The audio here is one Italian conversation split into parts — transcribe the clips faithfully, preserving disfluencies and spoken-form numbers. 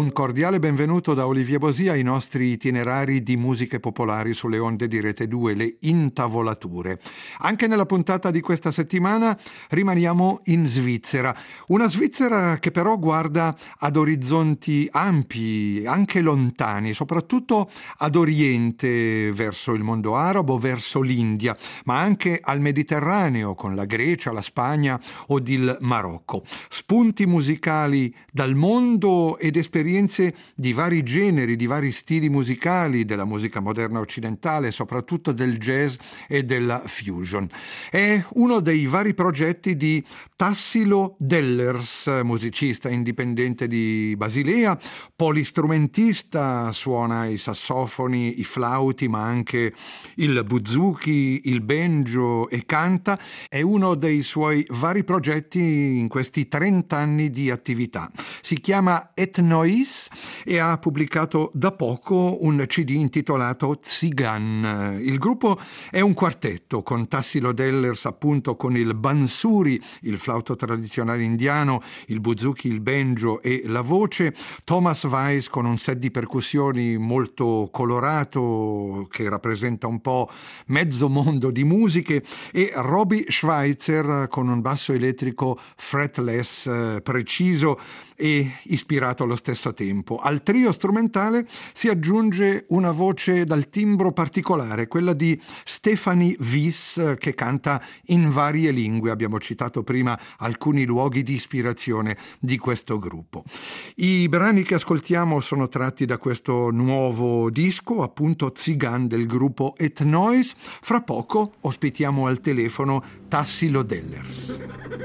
Un cordiale benvenuto da Olivier Bosia ai nostri itinerari di musiche popolari sulle onde di Rete due, le intavolature. Anche nella puntata di questa settimana rimaniamo in Svizzera, una Svizzera che però guarda ad orizzonti ampi, anche lontani, soprattutto ad oriente, verso il mondo arabo, verso l'India, ma anche al Mediterraneo con la Grecia, la Spagna o il Marocco. Spunti musicali dal mondo ed esperienze di vari generi, di vari stili musicali, della musica moderna occidentale, soprattutto del jazz e della fusion. È uno dei vari progetti di Tassilo Dellers, musicista indipendente di Basilea, polistrumentista, suona i sassofoni, i flauti, ma anche il buzuki, il banjo e canta. È uno dei suoi vari progetti in questi trenta anni di attività. Si chiama Etnois e ha pubblicato da poco un C D intitolato Tsigan. Il gruppo è un quartetto con Tassilo Dellers appunto con il bansuri, il flauto tradizionale indiano, il buzuki, il banjo e la voce, Thomas Weiss con un set di percussioni molto colorato che rappresenta un po' mezzo mondo di musiche e Robbie Schweitzer con un basso elettrico fretless eh, preciso e ispirato allo stesso tempo. Al trio strumentale si aggiunge una voce dal timbro particolare, quella di Stephanie Wyss, che canta in varie lingue. Abbiamo citato prima alcuni luoghi di ispirazione di questo gruppo. I brani che ascoltiamo sono tratti da questo nuovo disco, appunto Tsigan del gruppo Etnois. Fra poco ospitiamo al telefono Tassilo Dellers.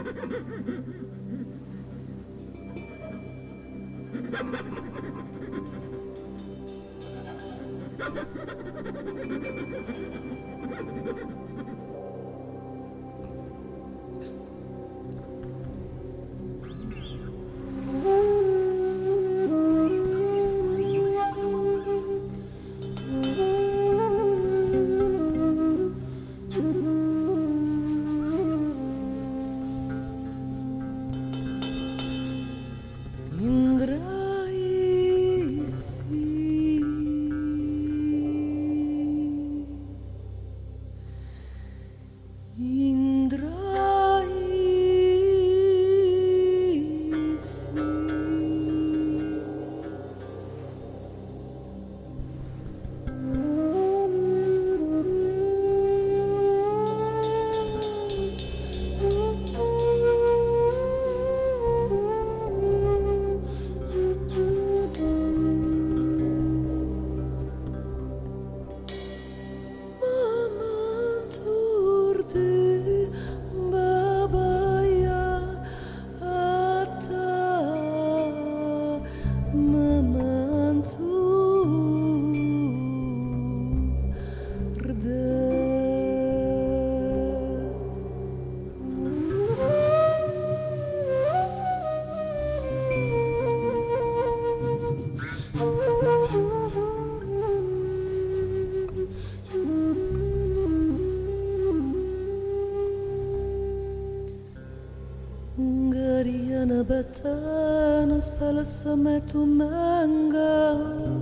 Batana spalasame tu manga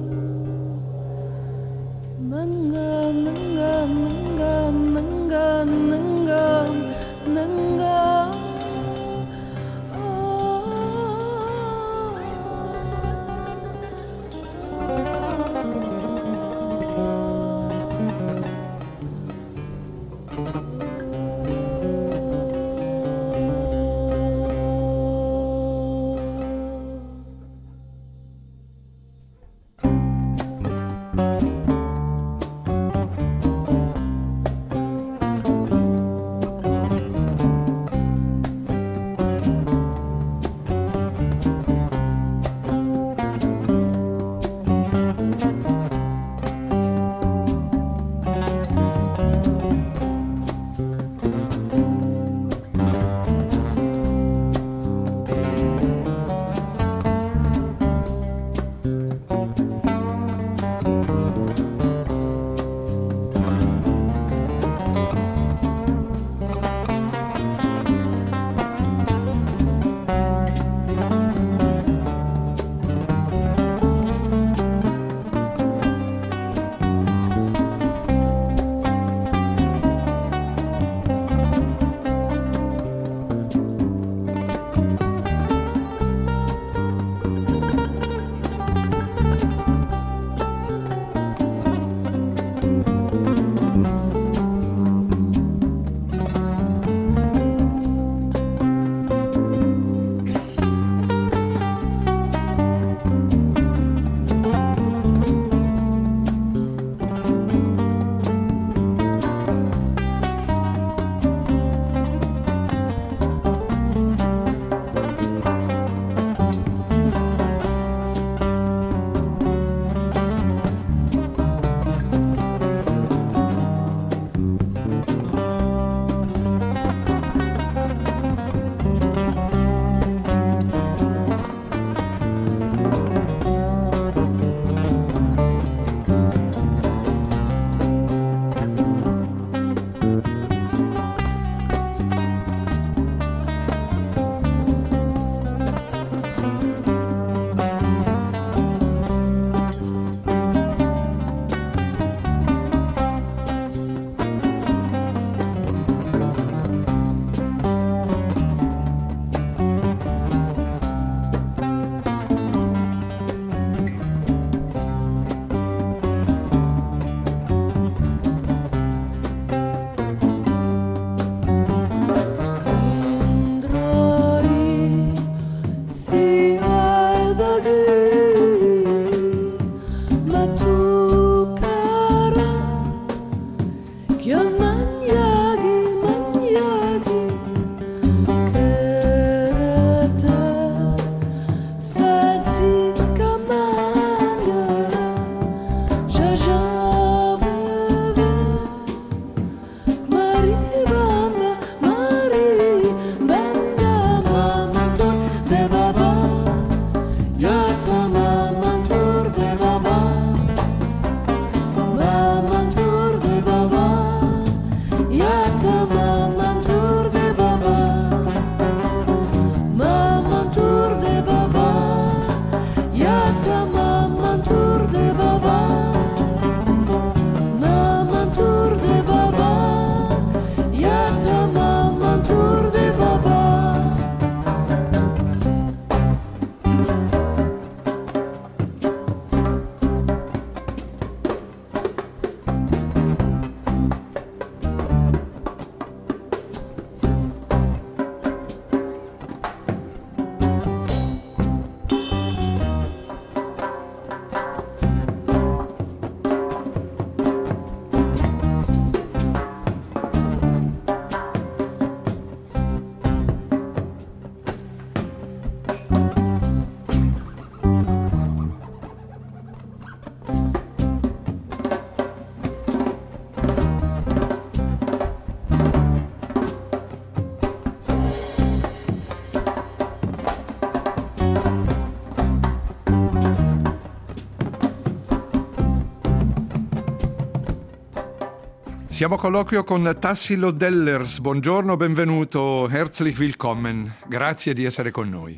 manga manga manga manga manga manga Siamo a colloquio con Tassilo Dellers. Buongiorno, benvenuto, herzlich willkommen. Grazie di essere con noi.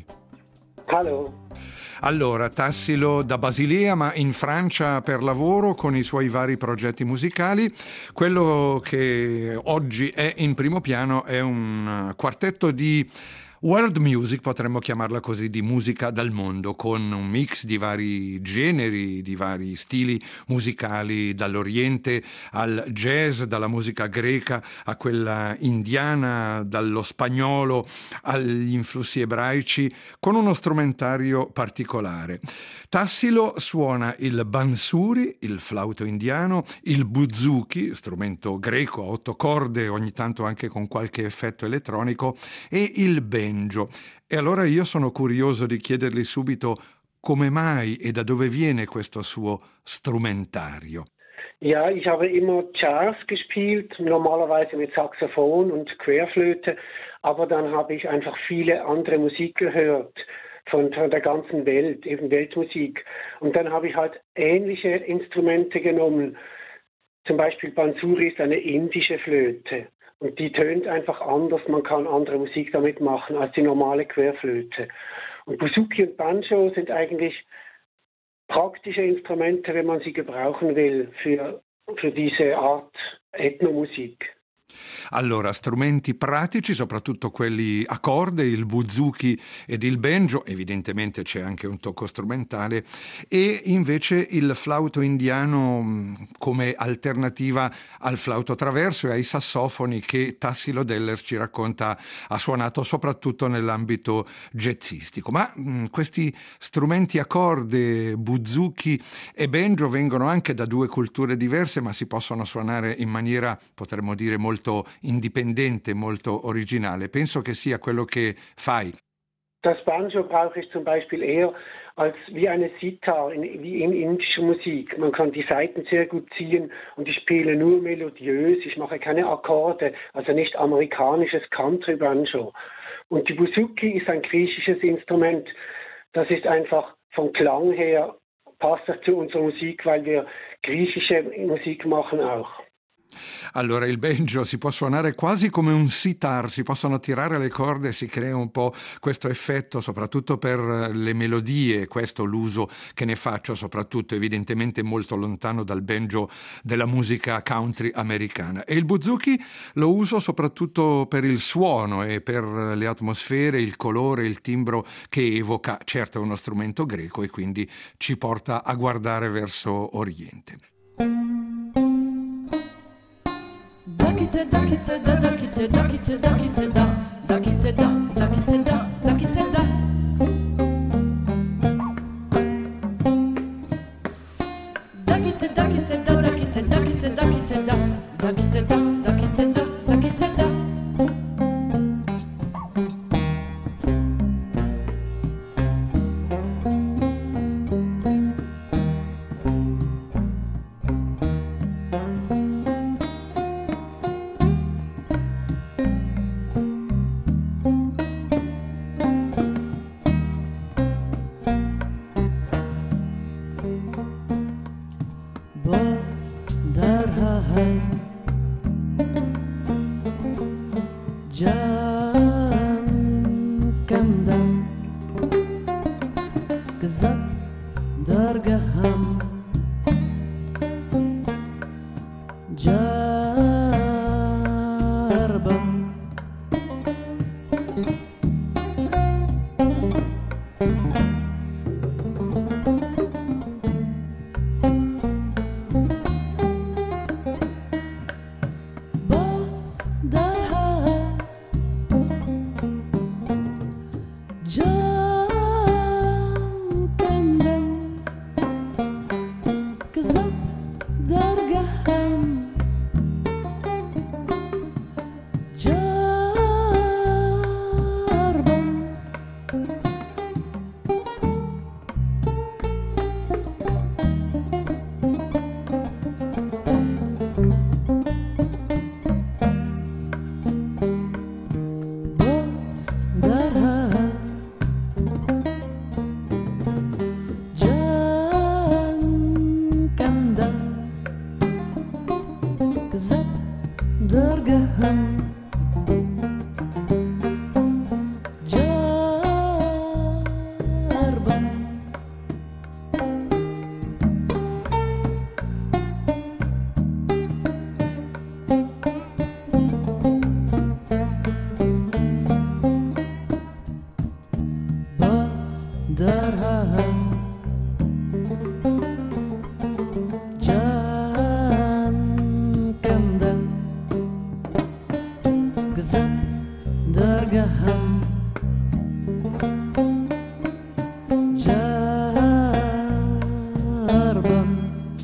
Hallo. Allora, Tassilo da Basilea, ma in Francia per lavoro con i suoi vari progetti musicali. Quello che oggi è in primo piano è un quartetto di world music, potremmo chiamarla così, di musica dal mondo, con un mix di vari generi, di vari stili musicali, dall'Oriente al jazz, dalla musica greca a quella indiana, dallo spagnolo agli influssi ebraici, con uno strumentario particolare. Tassilo suona il bansuri, il flauto indiano, il buzuki, strumento greco a otto corde, ogni tanto anche con qualche effetto elettronico, e il banjo. E allora io sono curioso di chiedergli subito come mai e da dove viene questo suo strumentario. Ja, ich habe immer Jazz gespielt, normalerweise mit Saxophon und Querflöte, aber dann habe ich einfach viele andere Musik gehört. Von, von der ganzen Welt, eben Weltmusik. Und dann habe ich halt ähnliche Instrumente genommen. Zum Beispiel Bansuri ist eine indische Flöte. Und die tönt einfach anders, man kann andere Musik damit machen als die normale Querflöte. Und Buzuki und Banjo sind eigentlich praktische Instrumente, wenn man sie gebrauchen will für, für diese Art Ethnomusik. Allora, strumenti pratici, soprattutto quelli a corde, il buzuki ed il banjo, evidentemente c'è anche un tocco strumentale, e invece il flauto indiano come alternativa al flauto traverso e ai sassofoni che Tassilo Dellers ci racconta ha suonato soprattutto nell'ambito jazzistico. Ma mh, questi strumenti a corde, buzuki e banjo, vengono anche da due culture diverse, ma si possono suonare in maniera, potremmo dire, molto indipendente, molto originale. Penso che sia quello che fai. Das Banjo brauche ich zum Beispiel eher als wie eine Sitar, in, wie in indischer Musik. Man kann die Saiten sehr gut ziehen und ich spiele nur melodiös. Ich mache keine Akkorde, also nicht amerikanisches Country Banjo. Und die Buzuki ist ein griechisches Instrument. Das ist einfach vom Klang her, passt das zu unserer Musik, weil wir griechische Musik machen auch. Allora, il banjo si può suonare quasi come un sitar, si possono tirare le corde e si crea un po' questo effetto, soprattutto per le melodie. Questo l'uso che ne faccio, soprattutto evidentemente molto lontano dal banjo della musica country americana. E il buzuki lo uso soprattutto per il suono e per le atmosfere, il colore, il timbro che evoca. Certo, è uno strumento greco e quindi ci porta a guardare verso Oriente. Dakite dakite da dakite dakite dakite da dakite da dakite da dakite da dakite dakite da dakite dakite dakite da dakite da dakite da dakite da darham Jan kandan Gzan dargaham Jarbam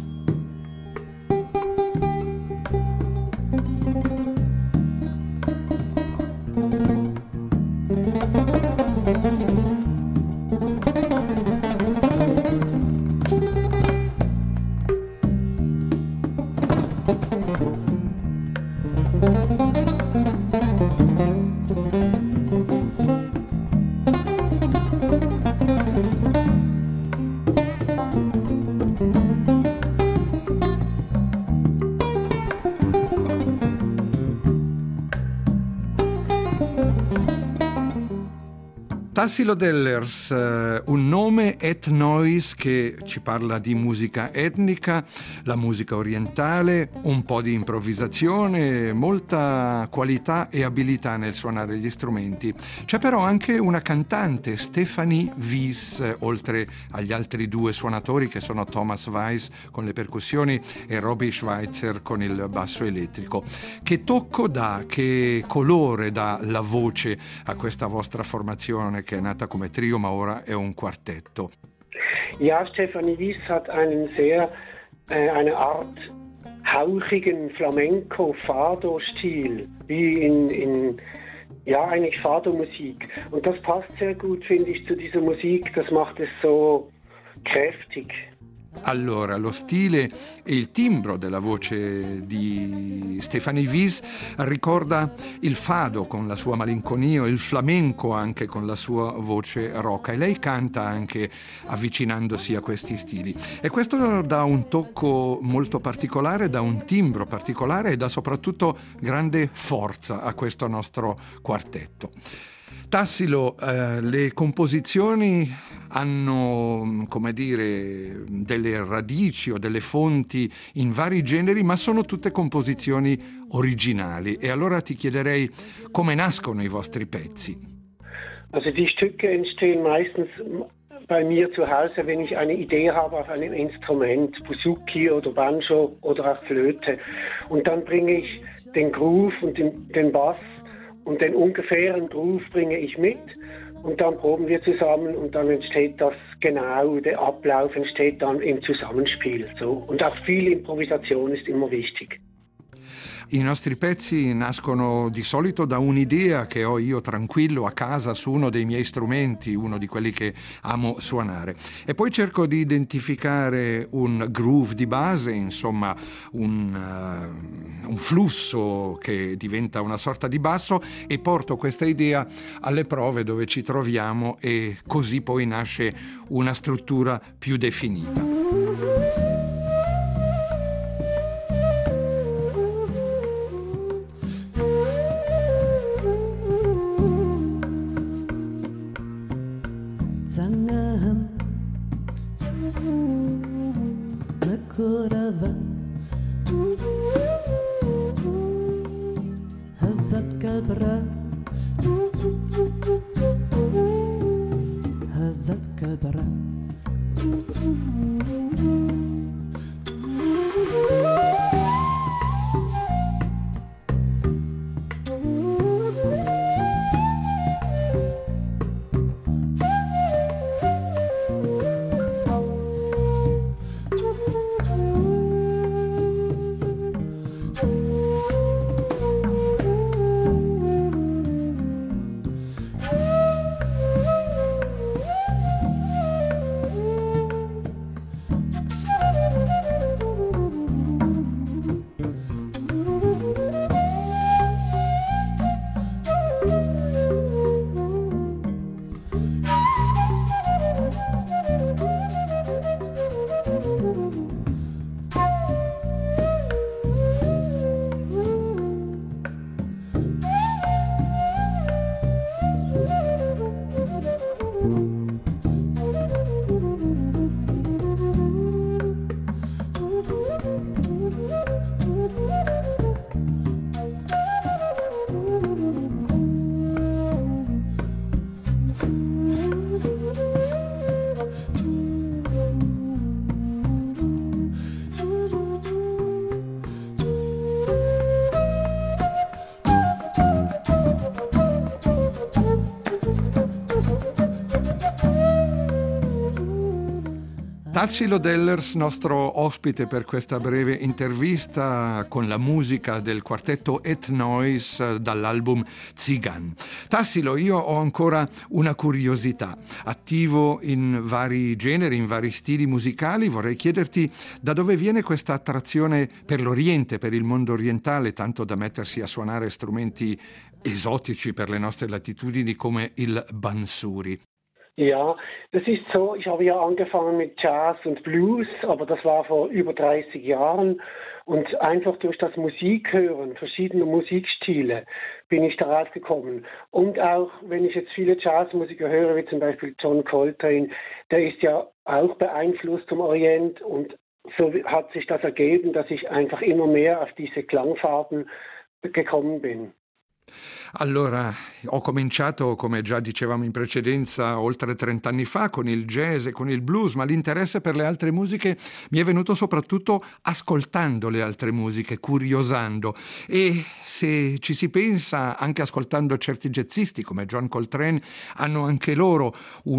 Tassilo Dellers, un nome Ethnois che ci parla di musica etnica, la musica orientale, un po' di improvvisazione, molta qualità e abilità nel suonare gli strumenti. C'è però anche una cantante, Stephanie Wies, oltre agli altri due suonatori che sono Thomas Weiss con le percussioni e Robbie Schweitzer con il basso elettrico. Che tocco dà, che colore dà la voce a questa vostra formazione che è nata come trio ma ora è un quartetto? Ja, Stephanie Wies hat einen sehr, äh, eine Art hauchigen Flamenco-Fado-Stil, wie in, in, ja, eigentlich Fado-Musik. Und das passt sehr gut, finde ich, zu dieser Musik. Das macht es so kräftig. Allora, lo stile e il timbro della voce di Stephanie Wies ricorda il fado con la sua malinconia, il flamenco anche con la sua voce rocca, e lei canta anche avvicinandosi a questi stili. E questo dà un tocco molto particolare, dà un timbro particolare e dà soprattutto grande forza a questo nostro quartetto. Tassilo, eh, le composizioni hanno, come dire, delle radici o delle fonti in vari generi, ma sono tutte composizioni originali. E allora ti chiederei come nascono i vostri pezzi. Also die Stücke entstehen meistens bei mir zu Hause, wenn ich eine Idee habe auf einem Instrument, Buzuki oder Banjo oder auch Flöte. Und dann bringe ich den Groove und den, den Bass und den ungefähren Groove bringe ich mit und dann proben wir zusammen und dann entsteht das genau, der Ablauf entsteht dann im Zusammenspiel. So. Und auch viel Improvisation ist immer wichtig. I nostri pezzi nascono di solito da un'idea che ho io tranquillo a casa su uno dei miei strumenti, uno di quelli che amo suonare, e poi cerco di identificare un groove di base, insomma un, uh, un flusso che diventa una sorta di basso, e porto questa idea alle prove dove ci troviamo e così poi nasce una struttura più definita. هزت كالبرا هزت كالبرا Tassilo Dellers, nostro ospite per questa breve intervista con la musica del quartetto Et Noise dall'album Zigan. Tassilo, io ho ancora una curiosità. Attivo in vari generi, in vari stili musicali, vorrei chiederti da dove viene questa attrazione per l'Oriente, per il mondo orientale, tanto da mettersi a suonare strumenti esotici per le nostre latitudini come il Bansuri. Ja, das ist so, ich habe ja angefangen mit Jazz und Blues, aber das war vor über dreißig Jahren und einfach durch das Musikhören verschiedener Musikstile bin ich darauf gekommen. Und auch, wenn ich jetzt viele Jazzmusiker höre, wie zum Beispiel John Coltrane, der ist ja auch beeinflusst vom Orient und so hat sich das ergeben, dass ich einfach immer mehr auf diese Klangfarben gekommen bin. Allora, ho cominciato, come già dicevamo in precedenza, oltre trent'anni fa con il jazz e con il blues, ma l'interesse per le altre musiche mi è venuto soprattutto ascoltando le altre musiche, curiosando. E se ci si pensa, anche ascoltando certi jazzisti come John Coltrane, hanno anche loro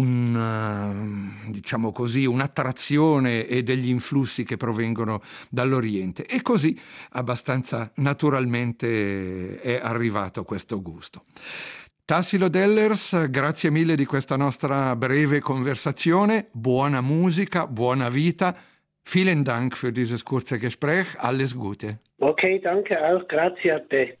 un, diciamo così, un'attrazione e degli influssi che provengono dall'Oriente. E così, abbastanza naturalmente, è arrivato questo gusto. Tassilo Dellers, grazie mille di questa nostra breve conversazione, buona musica, buona vita. Vielen Dank für dieses kurze Gespräch, alles Gute. Okay, danke auch, grazie a te.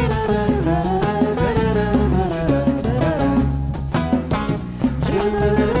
Thank you.